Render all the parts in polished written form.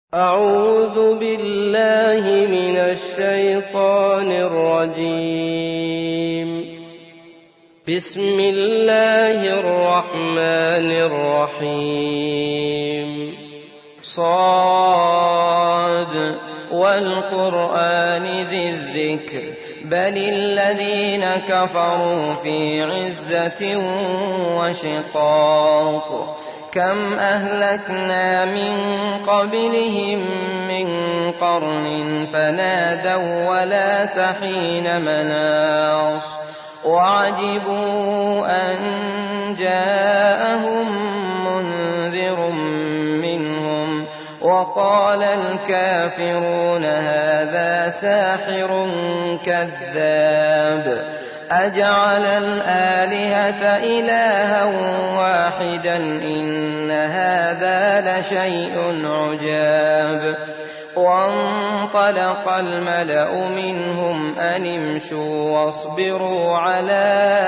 أعوذ بالله من الشيطان الرجيم. بسم الله الرحمن الرحيم. صاد والقرآن ذي الذكر بل الذين كفروا في عزة وشقاق. كم أهلكنا من قبلهم من قرن فنادوا ولا تحين مناص وعجبوا أن جاءهم منذر منهم وقال الكافرون هذا ساحر كذاب. أجعل الآلهة إلها واحدا إن هذا لشيء عجاب. وانطلق الملأ منهم أن امشوا واصبروا على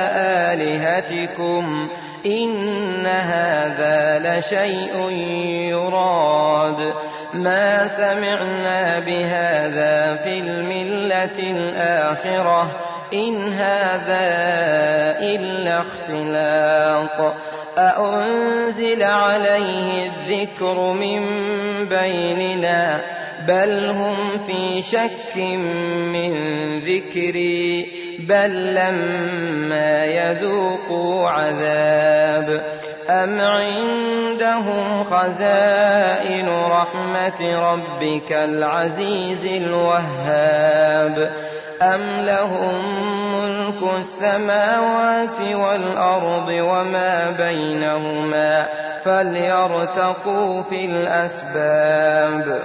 آلهتكم إن هذا لشيء يراد. ما سمعنا بهذا في الملة الآخرة إن هذا إلا اختلاق. أأنزل عليه الذكر من بيننا بل هم في شك من ذكري بل لما يذوقوا عذاب. أم عندهم خزائن رحمة ربك العزيز الوهاب أم لهم ملك السماوات والأرض وما بينهما فليرتقوا في الأسباب.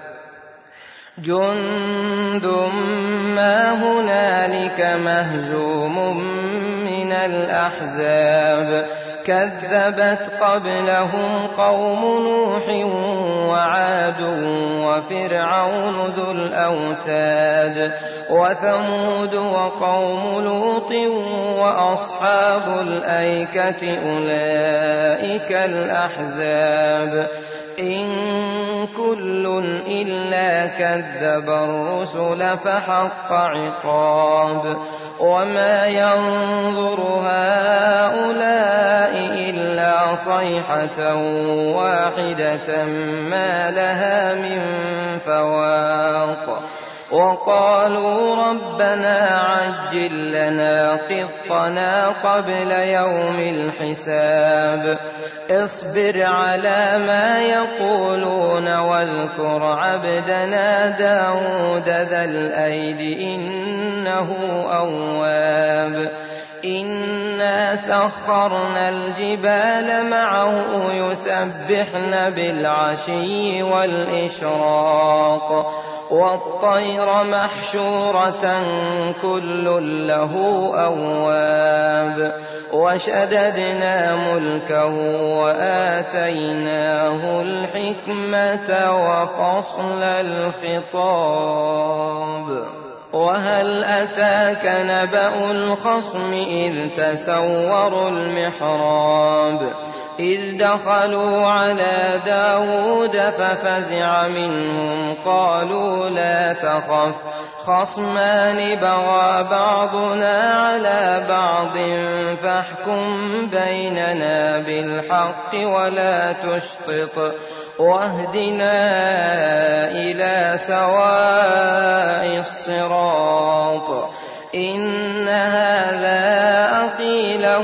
جند ما هنالك مهزوم من الأحزاب. كذبت قبلهم قوم نوح وعاد وفرعون ذو الأوتاد وثمود وقوم لوط وأصحاب الأيكة أولئك الأحزاب. إن كل إلا كذب الرسل فحق عقاب. وما ينظر هؤلاء إلا صيحة واحدة ما لها من فواق. وقالوا ربنا عجل لنا قطنا قبل يوم الحساب. اصبر على ما يقولون واذكر عبدنا داود ذا الأيد إنه أواب. إنا سخرنا الجبال معه يسبحن بالعشي والإشراق والطير محشورة كل له أواب. وشددنا ملكه وآتيناه الحكمة وفصل الخطاب. وهل أتاك نبأ الخصم إذ تسوروا المحراب إذ دخلوا على داود ففزع منهم قالوا لا تخف خصمان بغى بعضنا على بعض فاحكم بيننا بالحق ولا تشطط واهدنا إلى سواء الصراط. إن هذا أخي له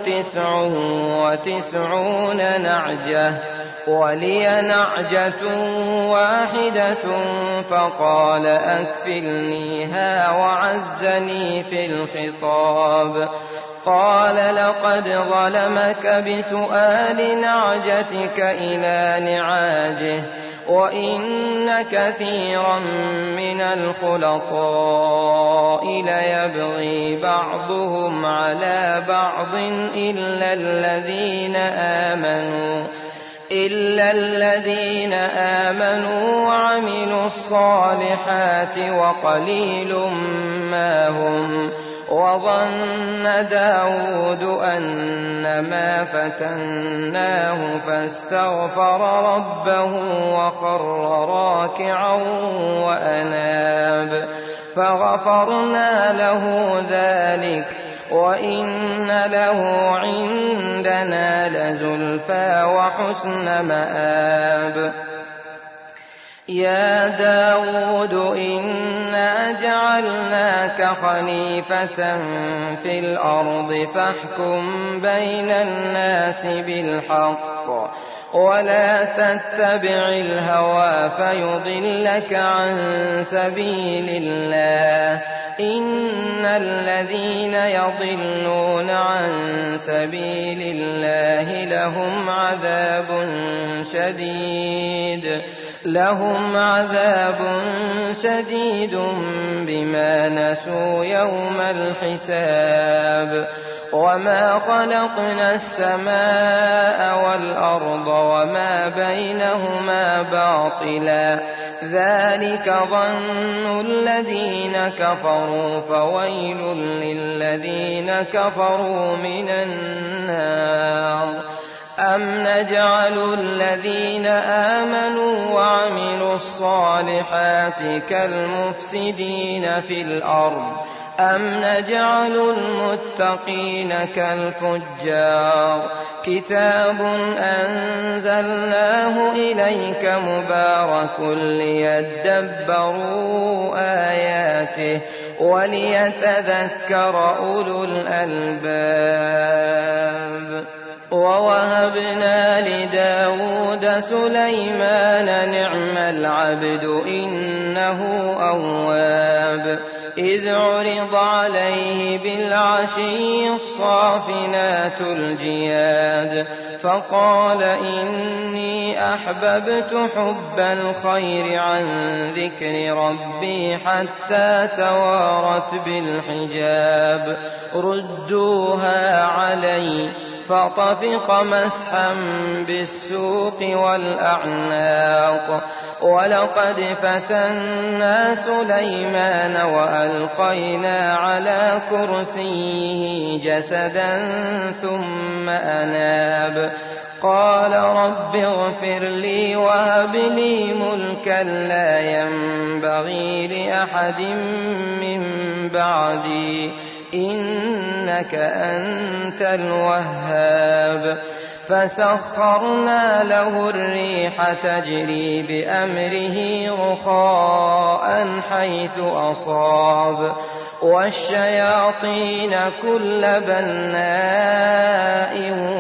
99 نعجة ولي نعجة واحدة فقال أكفلنيها وعزني في الخطاب. قال لقد ظلمك بسؤال نعجتك إلى نعاجه وإن كثيرا من الخلطاء ليبغي بعضهم على بعض إلا الذين آمنوا وعملوا الصالحات وقليل ما هم وظن داود أنما فتناه فاستغفر ربه وخر راكعا وأناب فغفرنا له ذلك وإن له عندنا لزلفى وحسن مآب. يا داود إنا جعلناك خليفة في الأرض فاحكم بين الناس بالحق ولا تتبع الهوى فيضلك عن سبيل الله إن الذين يضلون عن سبيل الله لهم عذاب شديد بما نسوا يوم الحساب. وما خلقنا السماء والأرض وما بينهما باطلا ذلك ظن الذين كفروا فويل للذين كفروا من النار. أم نجعل الذين آمنوا وعملوا الصالحات كالمفسدين في الأرض أم نجعل المتقين كالفجار. كتاب أنزلناه إليك مبارك ليدبروا آياته وليتذكر أولو الألباب. ووهبنا لداود سليمان نعم العبد إنه أواب. إذ عرض عليه بالعشي الصافنات الجياد فقال إني أحببت حب الخير عن ذكر ربي حتى توارت بالحجاب ردوها علي فطفق مسحا بالسوق والأعناق. ولقد فتنا سليمان وألقينا على كرسيه جسدا ثم أناب قال رب اغفر لي وهب لي ملكا لا ينبغي لأحد من بعدي إنك أنت الوهاب. فسخرنا له الريح تجري بأمره رخاء حيث أصاب والشياطين كل بناء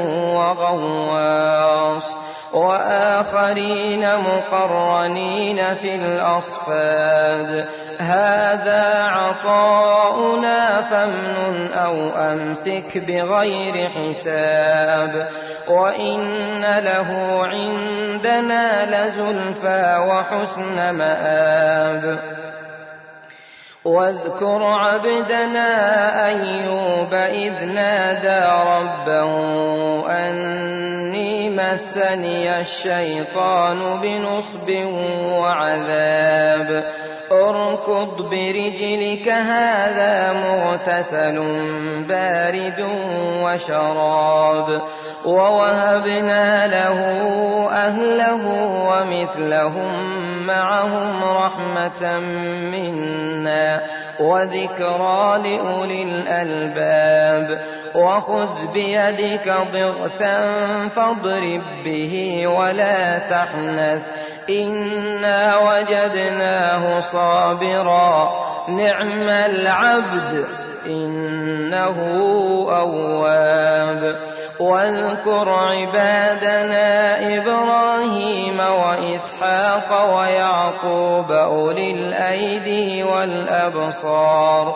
وغواص وآخرين مقرنين في الأصفاد. هذا عطاؤنا فامنن أو أمسك بغير حساب وإن له عندنا لزلفى وحسن مآب. واذكر عبدنا أيوب إذ نادى ربه أني مسني الشيطان بنصب وعذاب اركض برجلك هذا مغتسل بارد وشراب. ووهبنا له أهله ومثلهم معهم رحمة منا وذكرى لأولي الألباب. وخذ بيدك ضغثا فاضرب به ولا تحنث إنا وجدناه صابرا نعم العبد إنه أواب. واذكر عبادنا إبراهيم وإسحاق ويعقوب أولي الأيدي والأبصار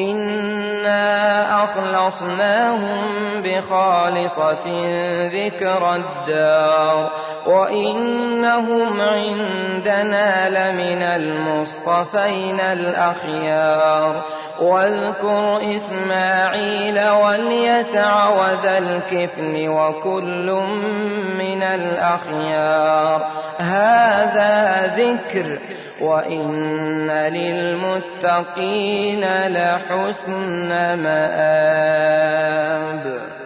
إنا أخلصناهم بخالصة ذكر الدار وإنهم عندنا لمن المصطفين الأخيار. واذكر إسماعيل واليسع وذا الكفل وكل من الأخيار. هذا هذا ذكر وإن للمتقين لحسن مآب.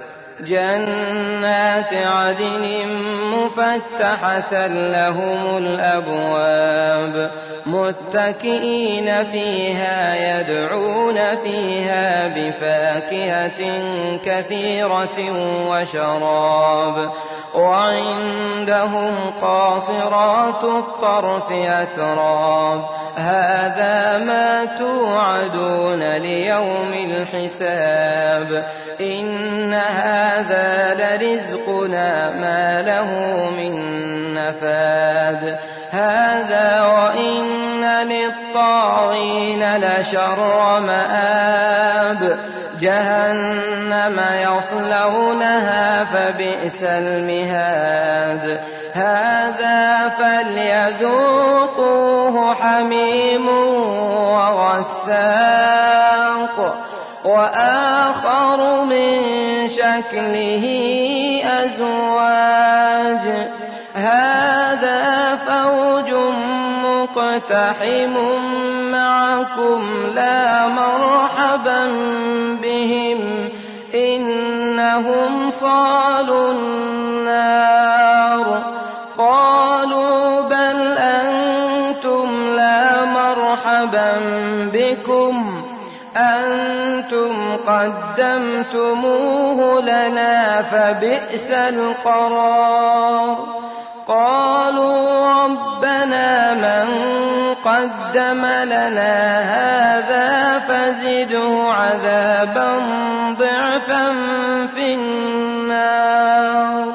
جنات عدن مفتحة لهم الأبواب متكئين فيها يدعون فيها بفاكهة كثيرة وشراب وعندهم قاصرات الطرف أتراب. هذا ما توعدون ليوم الحساب إن هذا لرزقنا ما له من نفاد. هذا وإن للطاغين لشر مآب جهنم يصلونها فبئس المهاد. هذا فليذوقوه حميم وغساق وآخر من شكله أزواج. هذا فوج مقتحم معكم لا مرحبا بهم إنهم صالوا النار. قالوا بل أنتم لا مرحبا بكم أنتم قدمتموه لنا فبئس القرار. قالوا ربنا من قدم لنا هذا فزده عذابا ضعفا في النار.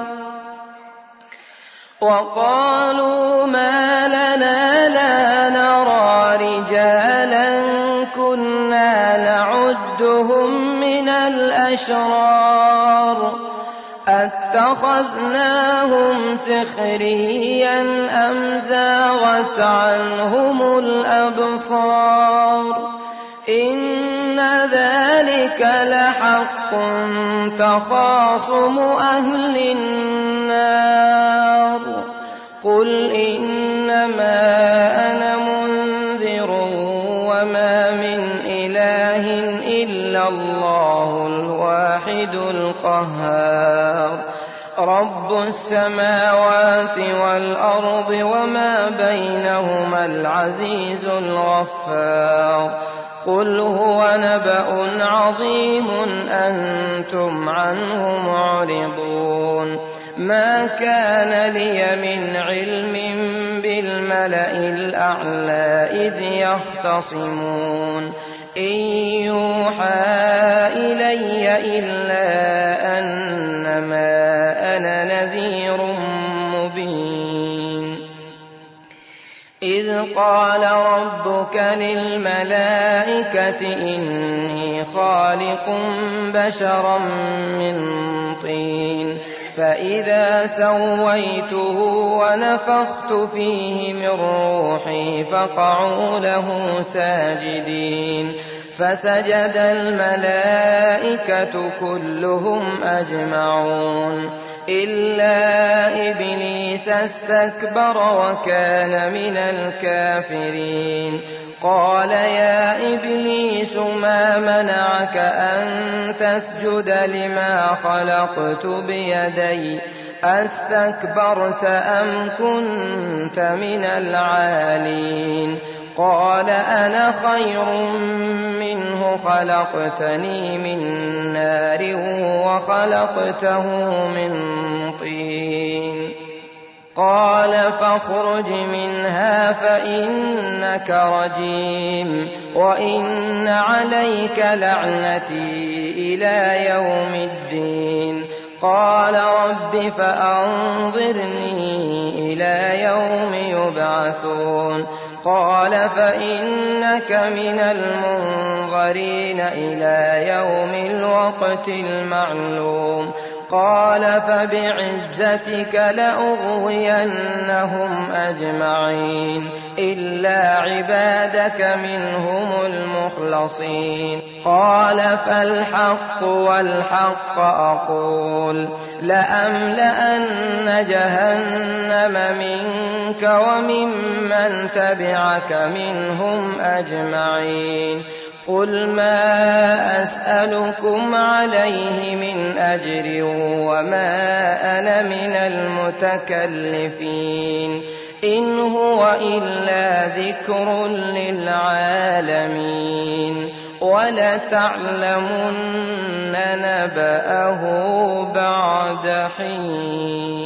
وقالوا ما لنا لا نرى رجالا كنا نعدهم من الأشرار أتخذناهم سخريا أم زاغت عنهم الأبصار. إن ذلك لحق تخاصم أهل النار. قل إنما أنا منذر وما من إله إلا الله الواحد القهار. رب السماوات والأرض وما بينهما العزيز الغفار. قل هو نبأ عظيم أنتم عنه معرضون. ما كان لي من علم بالملأ الأعلى إذ يختصمون إن يوحى إلي إلا أنما أنا نذير مبين. إذ قال ربك للملائكة إني خالق بشرا من طين فإذا سويته ونفخت فيه من روحي فقعوا له ساجدين. فسجد الملائكة كلهم أجمعون إلا إبليس استكبر وكان من الكافرين. قال يا إبليس ما منعك أن تسجد لما خلقت بيدي أستكبرت أم كنت من العالين؟ قال أنا خير منه خلقتني من نار وخلقته من طين. قال فاخرج منها فإنك رجيم وإن عليك لعنتي إلى يوم الدين. قال رب فأنظرني إلى يوم يبعثون. قال فإنك من المنظرين إلى يوم الوقت المعلوم. قال فبعزتك لأغوينهم أجمعين إلا عبادك منهم المخلصين قال فالحق والحق أقول لأملأن جهنم منك وممن تبعك منهم أجمعين قل ما أسألكم عليه من أجر وما أنا من المتكلفين إن هو إلا ذكر للعالمين ولتعلمن نبأه بعد حين.